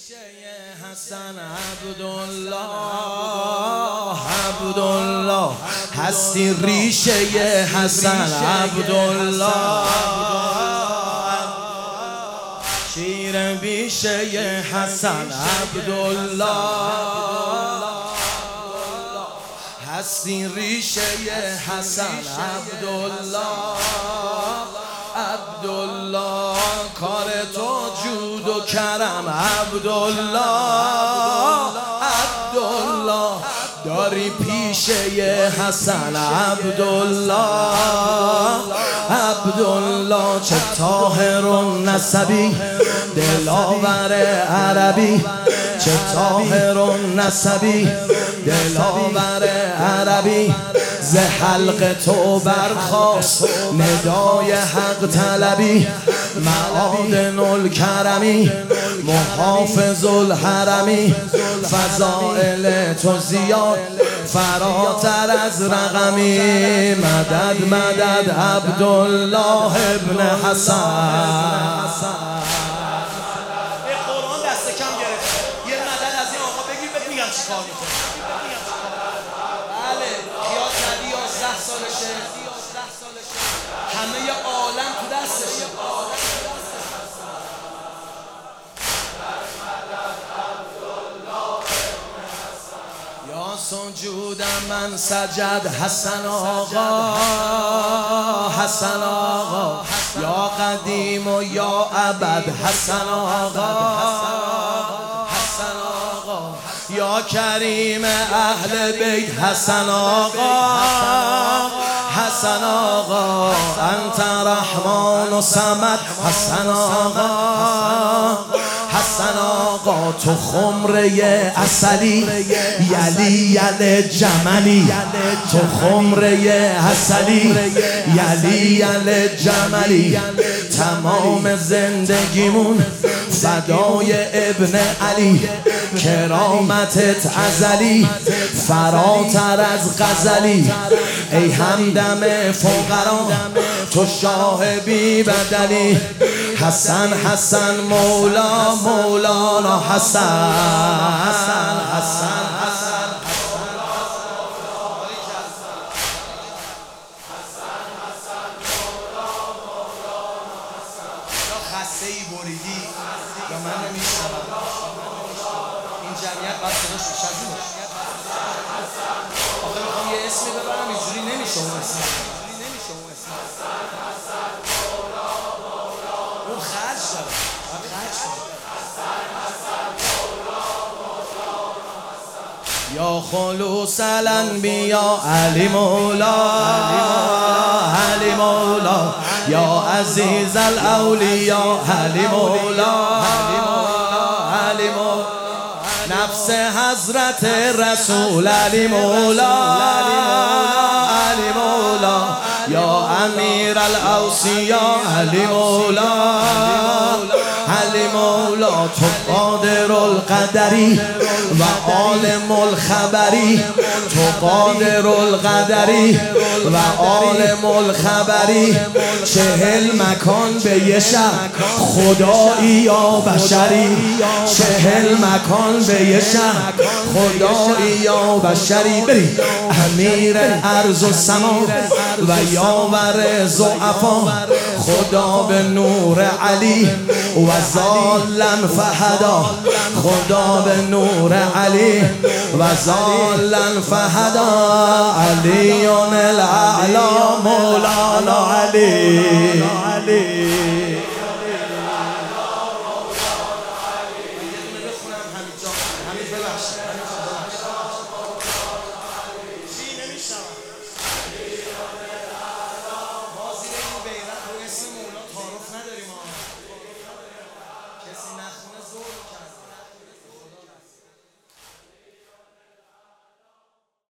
حسن عبدالله هستی ریشه حسن عبدالله شیر بیشه حسن عبدالله هستی ریشه حسن عبدالله کار تو جود و کرم عبدالله داری پیشه حسن عبدالله چه طاهر و نسبی دلاور عربی چه طاهر و نسبی دلاور عربی ز حلق تو برخاست ندای حق طلبی معادن الکرمی محافظ الحرمی فضائل تو زیاد فراتر از رقمی مدد عبدالله ابن حسن. قرآن دست کم گرفت یه مدد از این آقا بگیر بهت میگم چی کار میکنه. بله خیال کردی 11 سالشه همه عالم تو دستشه. یا سجود من سجد حسن آقا یا قدیم و یا ابد حسن آقا یا کریم اهل بیت حسن آقا انت رحمان و صمد حسن آقا تو خمره اصلی یلی جملی تو خمره اصلی یلی جملی تمام زندگیمون فدای ابن علی کرامتت ازلی فراتر از غزلی ای همدم فقرا تو شاه بی بدلی حسن مولانا حسن خسته ای بریدی یا من نمیشنم این جمعیت باید صداش روش از این آخه میخوام یه اسمی ببرم اینجوری نمیشه اون اسم اون خرج داره یا خلوص الانبیا علی مولا یا عزیز الاولیا علی مولا نفس حضرت رسول علی مولا یا امیر الاوصیا علی مولا تو قادر القدری و عالم الخبری تو قادر القدری و عالم الخبری 40 مکان به یه شب خدایی یا بشری 40 مکان به یه شب خدایی یا بشری بری امیر ارض و سما و یاور ضعفا خدا به نور علی و ظالن فهدا خدا به نور علی و ظالن فهدا علیون الاعلا مولانا علی